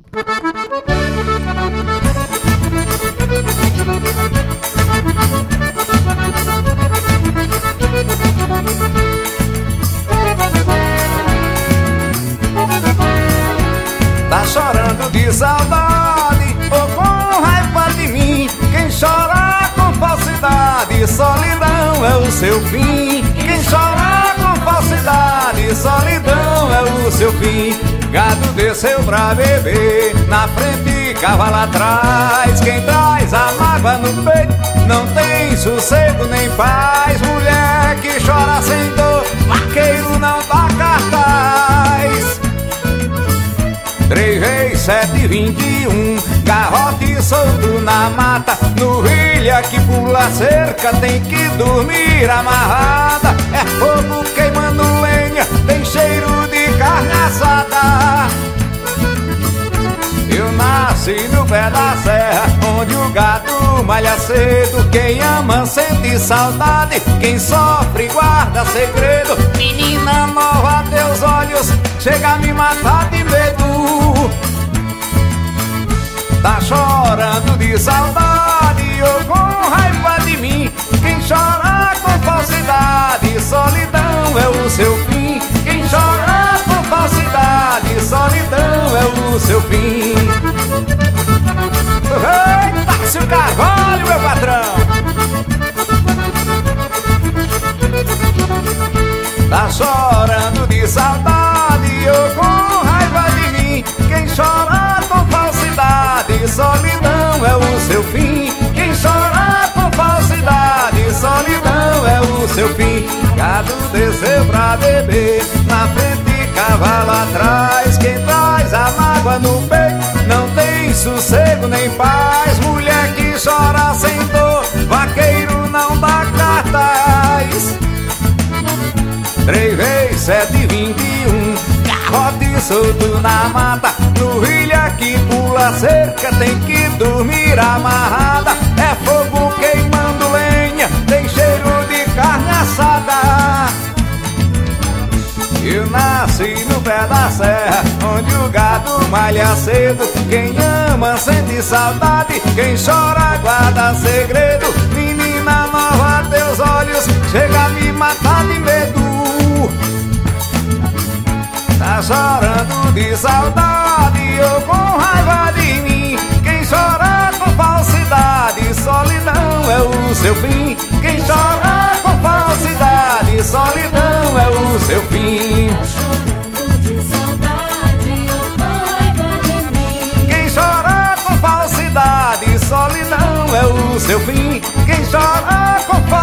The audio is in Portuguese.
Tá chorando de saudade ou com raiva de mim? Quem chora com falsidade, solidão é o seu fim. Quem chora com falsidade, solidão é o seu fim. Gado desceu pra beber, na frente cavalo atrás. Quem traz a mágoa no peito não tem sossego nem paz. Mulher que chora sem dor, vaqueiro não dá cartaz. 3 vezes 7, 21, garrote solto na mata. Novilha que pula cerca tem que dormir amarrada. É fogo queimando lenha, tem cheiro de carne assada. Eu nasci no pé da serra, onde o gado malha cedo. Quem ama sente saudade, quem sofre guarda segredo. Menina nova, teus olhos chega a me matar de medo. Tá chorando de saudade ou com raiva de mim? Quem chora com falsidade, solidão é o seu fim. Quem chora com falsidade, solidão é o seu fim. Eita, se o Carvalho, meu patrão! Tá chorando de saudade ou com raiva de mim? Quem chora com falsidade, solidão é o seu fim. Quem chora com falsidade, solidão é o seu fim. Gado desceu pra beber, na frente cavalo atrás. Quem traz a mágoa no peito não tem sossego nem paz. Mulher que chora sem dor, vaqueiro não dá cartaz. 3 vezes 7, 21, garrote solto na mata. Novilha que pula cerca tem que dormir amarrada. É fogo queimando lenha, tem cheiro de carne assada. Eu nasci no pé da serra, onde o gado malha cedo. Quem ama sente saudade, quem chora guarda segredo. Menina nova, teus olhos chega a me matar de medo. Tá chorando de saudade ou com raiva de mim? Quem chora com falsidade, solidão é o seu fim. Quem chora com falsidade, solidão é o seu fim. Quem chora com falsidade, solidão é o seu fim. Quem chora com falsidade,